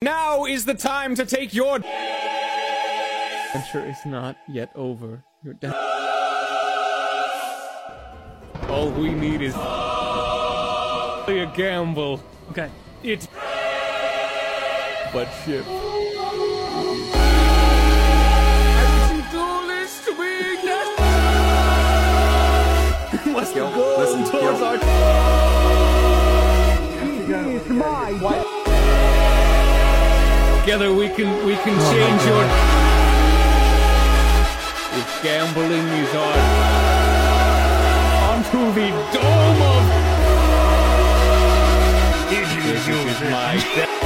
Now is the time to take your adventure is not yet over. Your all we need is a gamble. Okay. It's but shit. What's the goal towards our together we can change your if gambling is on onto the dome of it is my